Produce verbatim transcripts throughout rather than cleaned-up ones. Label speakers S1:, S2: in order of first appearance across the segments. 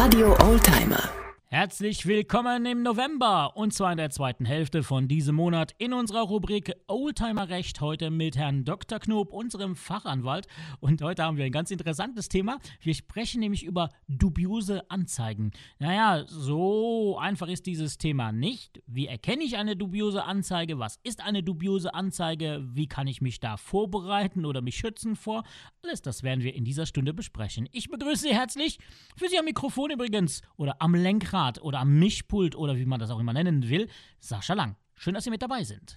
S1: Radio Oldtimer.
S2: Herzlich willkommen im November und zwar in der zweiten Hälfte von diesem Monat in unserer Rubrik Oldtimer-Recht, heute mit Herrn Doktor Knob, unserem Fachanwalt. Und heute haben wir ein ganz interessantes Thema. Wir sprechen nämlich über dubiose Anzeigen. Naja, so einfach ist dieses Thema nicht. Wie erkenne ich eine dubiose Anzeige? Was ist eine dubiose Anzeige? Wie kann ich mich da vorbereiten oder mich schützen vor? Alles das werden wir in dieser Stunde besprechen. Ich begrüße Sie herzlich, für Sie am Mikrofon übrigens oder am Lenkrad oder am Mischpult oder wie man das auch immer nennen will, Sascha Lang. Schön, dass Sie mit dabei sind.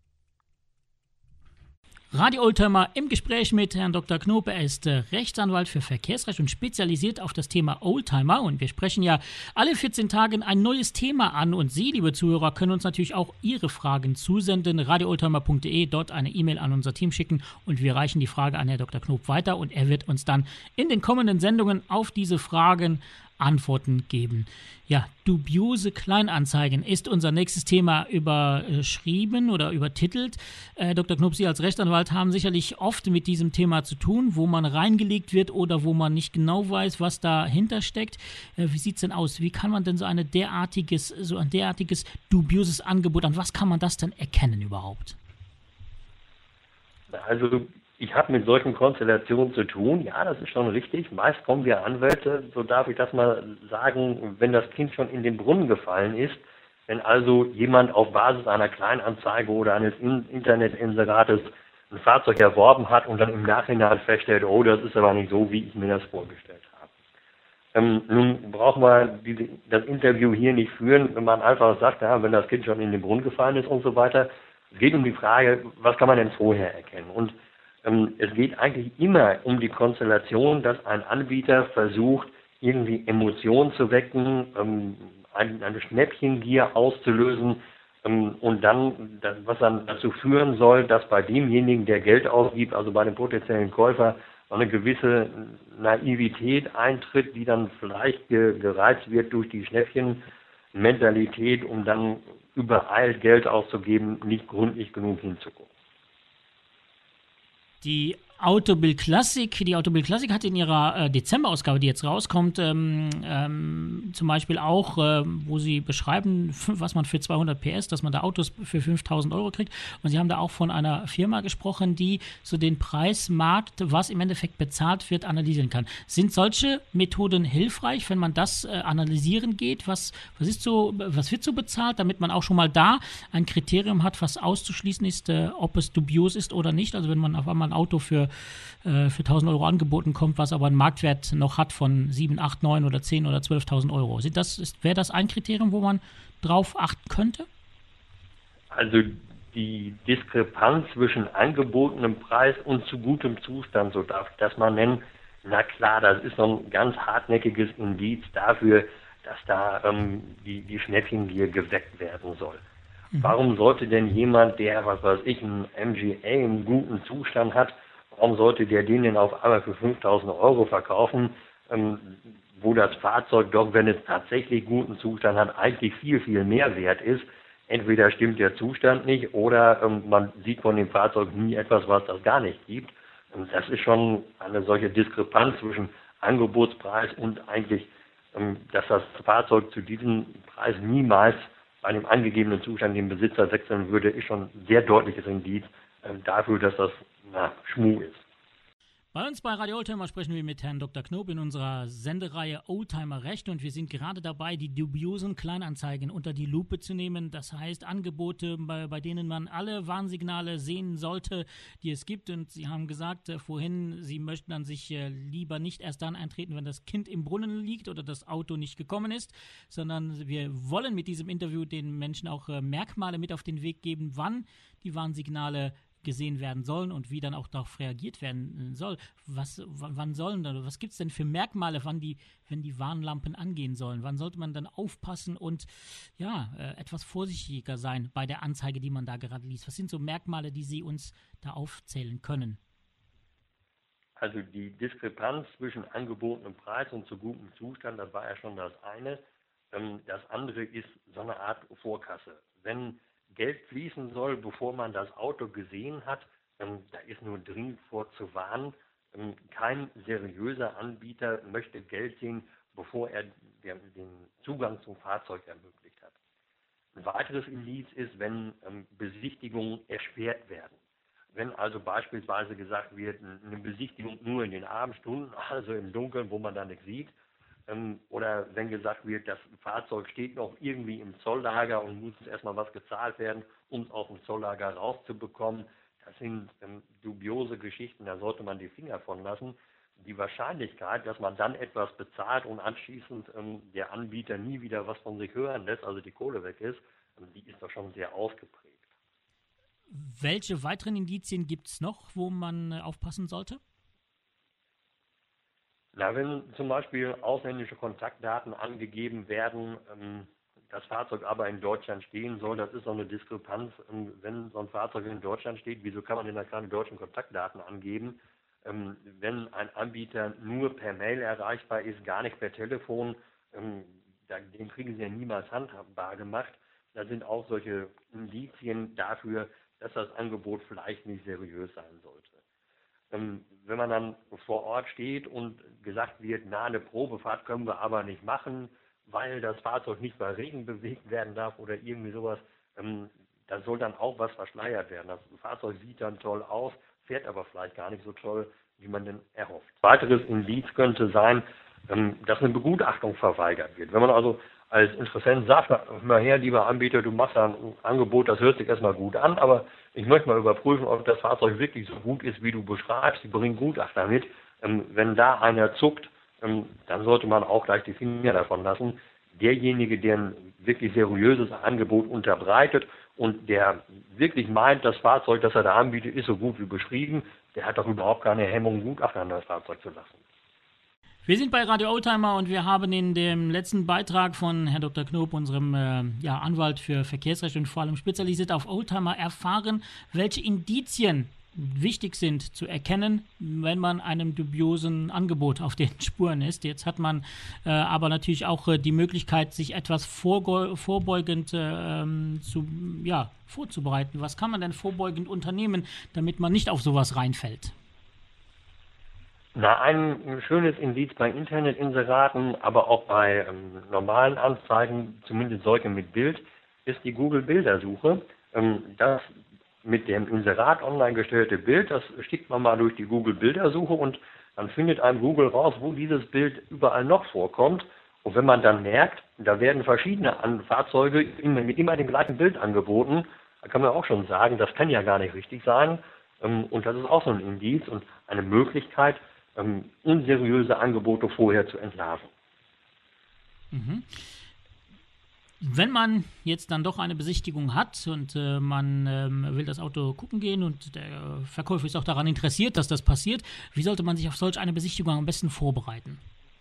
S2: Radio Oldtimer im Gespräch mit Herrn Doktor Knob. Er ist äh, Rechtsanwalt für Verkehrsrecht und spezialisiert auf das Thema Oldtimer. Und wir sprechen ja alle vierzehn Tage ein neues Thema an. Und Sie, liebe Zuhörer, können uns natürlich auch Ihre Fragen zusenden. radio oldtimer punkt de, dort eine E-Mail an unser Team schicken. Und wir reichen die Frage an Herrn Doktor Knob weiter. Und er wird uns dann in den kommenden Sendungen auf diese Fragen Antworten geben. Ja, dubiose Kleinanzeigen ist unser nächstes Thema überschrieben oder übertitelt. Äh, Doktor Knob, Sie als Rechtsanwalt haben sicherlich oft mit diesem Thema zu tun, wo man reingelegt wird oder wo man nicht genau weiß, was dahinter steckt. Äh, wie sieht es denn aus? Wie kann man denn so, eine derartiges, so ein derartiges dubioses Angebot, an was kann man das denn erkennen überhaupt?
S3: Also ich habe mit solchen Konstellationen zu tun, ja, das ist schon richtig. Meist kommen wir Anwälte, so darf ich das mal sagen, wenn das Kind schon in den Brunnen gefallen ist, wenn also jemand auf Basis einer Kleinanzeige oder eines Internetinserates ein Fahrzeug erworben hat und dann im Nachhinein feststellt, oh, das ist aber nicht so, wie ich mir das vorgestellt habe. Ähm, nun brauchen wir diese, das Interview hier nicht führen, wenn man einfach sagt, ja, wenn das Kind schon in den Brunnen gefallen ist und so weiter. Es geht um die Frage, was kann man denn vorher erkennen? Und es geht eigentlich immer um die Konstellation, dass ein Anbieter versucht, irgendwie Emotionen zu wecken, eine Schnäppchengier auszulösen und dann, was dann dazu führen soll, dass bei demjenigen, der Geld ausgibt, also bei dem potenziellen Käufer, eine gewisse Naivität eintritt, die dann vielleicht gereizt wird durch die Schnäppchenmentalität, um dann übereilt Geld auszugeben, nicht gründlich genug hinzugucken.
S2: Die Autobild Classic, die Autobild Classic hat in ihrer äh, Dezember-Ausgabe, die jetzt rauskommt, ähm, ähm, zum Beispiel auch, äh, wo sie beschreiben, was man für zweihundert P S, dass man da Autos für fünftausend Euro kriegt. Und sie haben da auch von einer Firma gesprochen, die so den Preismarkt, was im Endeffekt bezahlt wird, analysieren kann. Sind solche Methoden hilfreich, wenn man das äh, analysieren geht? Was, was, ist so, was wird so bezahlt, damit man auch schon mal da ein Kriterium hat, was auszuschließen ist, äh, ob es dubios ist oder nicht? Also wenn man auf einmal ein Auto für für tausend Euro angeboten kommt, was aber einen Marktwert noch hat von sieben, acht, neun oder zehn oder zwölftausend Euro. Sind das, wäre das ein Kriterium, wo man drauf achten könnte?
S3: Also die Diskrepanz zwischen angebotenem Preis und zu gutem Zustand, so darf ich das mal nennen, na klar, das ist so ein ganz hartnäckiges Indiz dafür, dass da ähm, die, die Schnäppchengier geweckt werden soll. Mhm. Warum sollte denn jemand, der, was weiß ich, einen M G A im guten Zustand hat, warum sollte der den denn auf einmal für fünftausend Euro verkaufen, ähm, wo das Fahrzeug doch, wenn es tatsächlich guten Zustand hat, eigentlich viel, viel mehr wert ist? Entweder stimmt der Zustand nicht oder ähm, man sieht von dem Fahrzeug nie etwas, was das gar nicht gibt. Und das ist schon eine solche Diskrepanz zwischen Angebotspreis und eigentlich, ähm, dass das Fahrzeug zu diesem Preis niemals bei dem angegebenen Zustand den Besitzer wechseln würde, ist schon ein sehr deutliches Indiz ähm, dafür, dass das na, Schmuh ist.
S2: Bei uns bei Radio Oldtimer sprechen wir mit Herrn Doktor Knob in unserer Sendereihe Oldtimer Recht und wir sind gerade dabei, die dubiosen Kleinanzeigen unter die Lupe zu nehmen. Das heißt Angebote, bei, bei denen man alle Warnsignale sehen sollte, die es gibt. Und Sie haben gesagt äh, vorhin, Sie möchten dann sich äh, lieber nicht erst dann eintreten, wenn das Kind im Brunnen liegt oder das Auto nicht gekommen ist, sondern wir wollen mit diesem Interview den Menschen auch äh, Merkmale mit auf den Weg geben, wann die Warnsignale gesehen werden sollen und wie dann auch darauf reagiert werden soll. Was, w- wann sollen dann, was gibt es denn für Merkmale, wann die, wenn die Warnlampen angehen sollen? Wann sollte man dann aufpassen und ja, äh, etwas vorsichtiger sein bei der Anzeige, die man da gerade liest? Was sind so Merkmale, die Sie uns da aufzählen können?
S3: Also die Diskrepanz zwischen angebotenem Preis und zu gutem Zustand, das war ja schon das eine. Ähm, das andere ist so eine Art Vorkasse. Wenn Geld fließen soll, bevor man das Auto gesehen hat, ähm, da ist nur dringend vorzuwarnen, Ähm, kein seriöser Anbieter möchte Geld sehen, bevor er den Zugang zum Fahrzeug ermöglicht hat. Ein weiteres Indiz ist, wenn ähm, Besichtigungen erschwert werden. Wenn also beispielsweise gesagt wird, eine Besichtigung nur in den Abendstunden, also im Dunkeln, wo man dann nichts sieht, ähm, oder wenn gesagt wird, das Fahrzeug steht noch irgendwie im Zolllager und muss erstmal was gezahlt werden, um es aus dem Zolllager rauszubekommen. Das sind ähm, dubiose Geschichten, da sollte man die Finger von lassen. Die Wahrscheinlichkeit, dass man dann etwas bezahlt und anschließend ähm, der Anbieter nie wieder was von sich hören lässt, also die Kohle weg ist, ähm, die ist doch schon sehr ausgeprägt.
S2: Welche weiteren Indizien gibt es noch, wo man äh, aufpassen sollte?
S3: Na, wenn zum Beispiel ausländische Kontaktdaten angegeben werden, ähm, das Fahrzeug aber in Deutschland stehen soll, das ist so eine Diskrepanz. Ähm, wenn so ein Fahrzeug in Deutschland steht, wieso kann man denn da keine deutschen Kontaktdaten angeben? Ähm, wenn ein Anbieter nur per Mail erreichbar ist, gar nicht per Telefon, ähm, da, den kriegen sie ja niemals handhabbar gemacht. Da sind auch solche Indizien dafür, dass das Angebot vielleicht nicht seriös sein sollte. Ähm, wenn man dann vor Ort steht und gesagt wird, na, eine Probefahrt können wir aber nicht machen, weil das Fahrzeug nicht bei Regen bewegt werden darf oder irgendwie sowas, ähm, da soll dann auch was verschleiert werden. Das Fahrzeug sieht dann toll aus, fährt aber vielleicht gar nicht so toll, wie man denn erhofft. Weiteres Indiz könnte sein, ähm, dass eine Begutachtung verweigert wird. Wenn man also als Interessent sagt, hör mal her, lieber Anbieter, du machst da ein Angebot, das hört sich erstmal gut an, aber ich möchte mal überprüfen, ob das Fahrzeug wirklich so gut ist, wie du beschreibst. Die bringen Gutachter mit. Ähm, wenn da einer zuckt, ähm, dann sollte man auch gleich die Finger davon lassen. Derjenige, der ein wirklich seriöses Angebot unterbreitet und der wirklich meint, das Fahrzeug, das er da anbietet, ist so gut wie beschrieben, der hat doch überhaupt keine Hemmung, Gutachter an das Fahrzeug zu lassen.
S2: Wir sind bei Radio Oldtimer und wir haben in dem letzten Beitrag von Herrn Doktor Knob, unserem äh, ja, Anwalt für Verkehrsrecht und vor allem spezialisiert auf Oldtimer, erfahren, welche Indizien wichtig sind zu erkennen, wenn man einem dubiosen Angebot auf den Spuren ist. Jetzt hat man äh, aber natürlich auch äh, die Möglichkeit, sich etwas vorbeugend äh, zu, ja, vorzubereiten. Was kann man denn vorbeugend unternehmen, damit man nicht auf sowas reinfällt?
S3: Na, ein schönes Indiz bei Internetinseraten, aber auch bei ähm, normalen Anzeigen, zumindest solche mit Bild, ist die Google-Bildersuche. Ähm, das mit dem Inserat online gestellte Bild, das schickt man mal durch die Google-Bildersuche und dann findet einem Google raus, wo dieses Bild überall noch vorkommt. Und wenn man dann merkt, da werden verschiedene An- Fahrzeuge immer, mit immer dem gleichen Bild angeboten, da kann man auch schon sagen, das kann ja gar nicht richtig sein. Ähm, und das ist auch so ein Indiz und eine Möglichkeit, ähm, unseriöse Angebote vorher zu entlarven.
S2: Mhm. Wenn man jetzt dann doch eine Besichtigung hat und äh, man ähm, will das Auto gucken gehen und der Verkäufer ist auch daran interessiert, dass das passiert, wie sollte man sich auf solch eine Besichtigung am besten vorbereiten?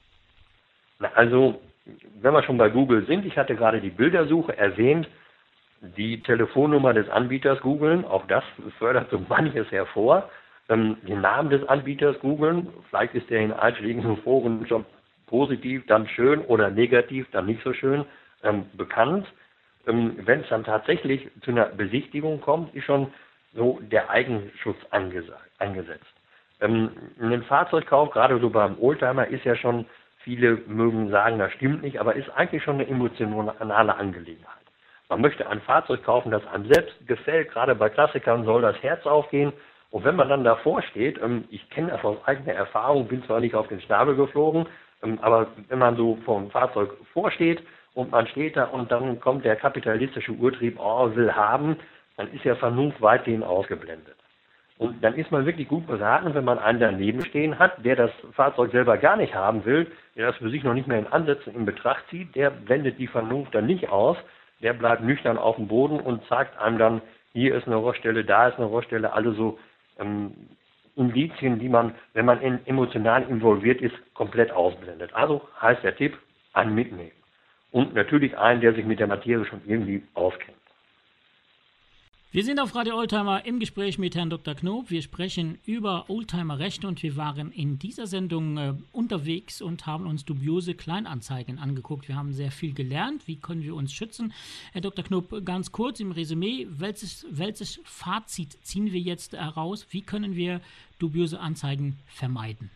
S3: Na, also, wenn wir schon bei Google sind, ich hatte gerade die Bildersuche erwähnt, die Telefonnummer des Anbieters googeln, auch das fördert so manches hervor. Ähm, den Namen des Anbieters googeln, vielleicht ist der in einschlägigen Foren schon positiv, dann schön oder negativ, dann nicht so schön ähm, bekannt. Ähm, wenn es dann tatsächlich zu einer Besichtigung kommt, ist schon so der Eigenschutz angesagt, angesetzt. Ähm, ein Fahrzeugkauf, gerade so beim Oldtimer, ist ja schon, viele mögen sagen, das stimmt nicht, aber ist eigentlich schon eine emotionale Angelegenheit. Man möchte ein Fahrzeug kaufen, das einem selbst gefällt, gerade bei Klassikern soll das Herz aufgehen. Und wenn man dann davor steht, ähm, ich kenne das aus eigener Erfahrung, bin zwar nicht auf den Schnabel geflogen, ähm, aber wenn man so vor dem Fahrzeug vorsteht und man steht da und dann kommt der kapitalistische Urtrieb, oh, will haben, dann ist ja Vernunft weitgehend ausgeblendet. Und dann ist man wirklich gut beraten, wenn man einen daneben stehen hat, der das Fahrzeug selber gar nicht haben will, der das für sich noch nicht mehr in Ansätzen in Betracht zieht, der blendet die Vernunft dann nicht aus, der bleibt nüchtern auf dem Boden und zeigt einem dann, hier ist eine Rohrstelle, da ist eine Rohrstelle, alle so ähm, Indizien, die man, wenn man in, emotional involviert ist, komplett ausblendet. Also heißt der Tipp, einen mitnehmen. Und natürlich einen, der sich mit der Materie schon irgendwie auskennt.
S2: Wir sind auf Radio Oldtimer im Gespräch mit Herrn Doktor Knob. Wir sprechen über Oldtimer-Rechte und wir waren in dieser Sendung äh, unterwegs und haben uns dubiose Kleinanzeigen angeguckt. Wir haben sehr viel gelernt. Wie können wir uns schützen? Herr Doktor Knob, ganz kurz im Resümee, welches, welches Fazit ziehen wir jetzt heraus? Wie können wir dubiose Anzeigen vermeiden?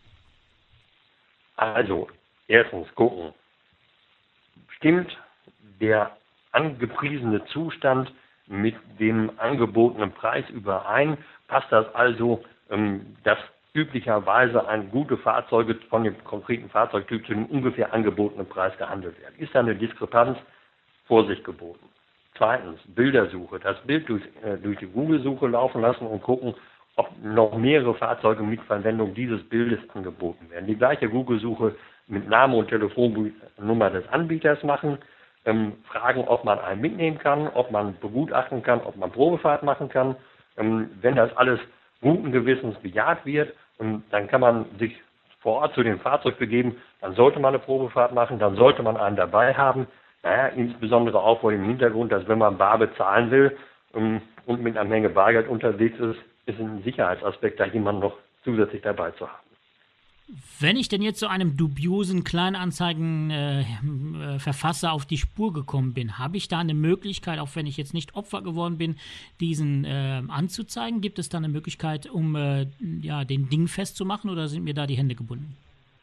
S3: Also, erstens gucken, stimmt der angepriesene Zustand mit dem angebotenen Preis überein? Passt das also, ähm, dass üblicherweise ein gute Fahrzeuge von dem konkreten Fahrzeugtyp zu dem ungefähr angebotenen Preis gehandelt werden? Ist da eine Diskrepanz? Vorsicht geboten. Zweitens, Bildersuche. Das Bild durch, äh, durch die Google-Suche laufen lassen und gucken, ob noch mehrere Fahrzeuge mit Verwendung dieses Bildes angeboten werden. Die gleiche Google-Suche mit Name und Telefonnummer des Anbieters machen. Ähm, fragen, ob man einen mitnehmen kann, ob man begutachten kann, ob man Probefahrt machen kann. Ähm, wenn das alles guten Gewissens bejaht wird, ähm, dann kann man sich vor Ort zu dem Fahrzeug begeben, dann sollte man eine Probefahrt machen, dann sollte man einen dabei haben. Naja, insbesondere auch vor dem Hintergrund, dass wenn man bar bezahlen will ähm, und mit einer Menge Bargeld unterwegs ist, ist ein Sicherheitsaspekt, da jemanden noch zusätzlich dabei zu haben.
S2: Wenn ich denn jetzt zu einem dubiosen Kleinanzeigenverfasser äh, auf die Spur gekommen bin, habe ich da eine Möglichkeit, auch wenn ich jetzt nicht Opfer geworden bin, diesen äh, anzuzeigen? Gibt es da eine Möglichkeit, um äh, ja, den Ding festzumachen oder sind mir da die Hände gebunden?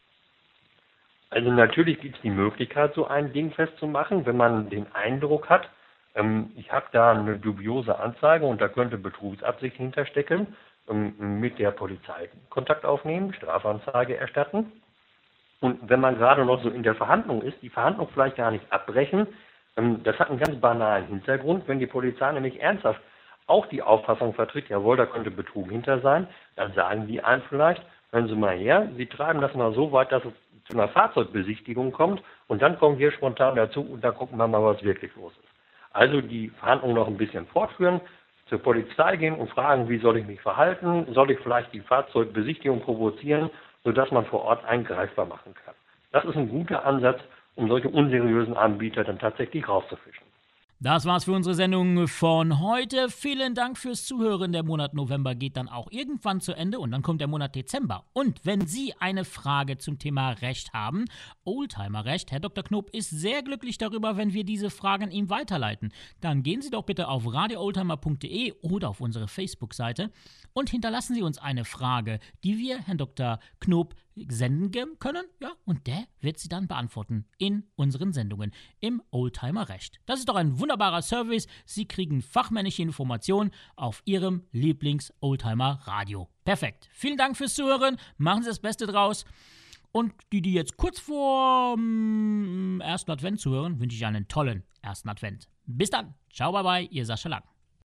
S3: Also natürlich gibt es die Möglichkeit, so ein Ding festzumachen, wenn man den Eindruck hat, ähm, ich habe da eine dubiose Anzeige und da könnte Betrugsabsicht hinterstecken. Mit der Polizei Kontakt aufnehmen, Strafanzeige erstatten. Und wenn man gerade noch so in der Verhandlung ist, die Verhandlung vielleicht gar nicht abbrechen. Das hat einen ganz banalen Hintergrund. Wenn die Polizei nämlich ernsthaft auch die Auffassung vertritt, jawohl, da könnte Betrug hinter sein, dann sagen die einem vielleicht, hören Sie mal her, Sie treiben das mal so weit, dass es zu einer Fahrzeugbesichtigung kommt und dann kommen wir spontan dazu und dann gucken wir mal, was wirklich los ist. Also die Verhandlung noch ein bisschen fortführen, zur Polizei gehen und fragen, wie soll ich mich verhalten, soll ich vielleicht die Fahrzeugbesichtigung provozieren, sodass man vor Ort eingreifbar machen kann. Das ist ein guter Ansatz, um solche unseriösen Anbieter dann tatsächlich rauszufischen.
S2: Das war's für unsere Sendung von heute. Vielen Dank fürs Zuhören. Der Monat November geht dann auch irgendwann zu Ende und dann kommt der Monat Dezember. Und wenn Sie eine Frage zum Thema Recht haben, Oldtimer-Recht, Herr Doktor Knob ist sehr glücklich darüber, wenn wir diese Fragen ihm weiterleiten. Dann gehen Sie doch bitte auf radio oldtimer punkt de oder auf unsere Facebook-Seite und hinterlassen Sie uns eine Frage, die wir Herrn Doktor Knob senden können, ja, und der wird sie dann beantworten in unseren Sendungen im Oldtimer-Recht. Das ist doch ein wunderbarer Service. Sie kriegen fachmännische Informationen auf Ihrem Lieblings-Oldtimer-Radio. Perfekt. Vielen Dank fürs Zuhören. Machen Sie das Beste draus. Und die, die jetzt kurz vor dem ersten Advent zuhören, wünsche ich einen tollen ersten Advent. Bis dann. Ciao, bye bye, Ihr Sascha Lang.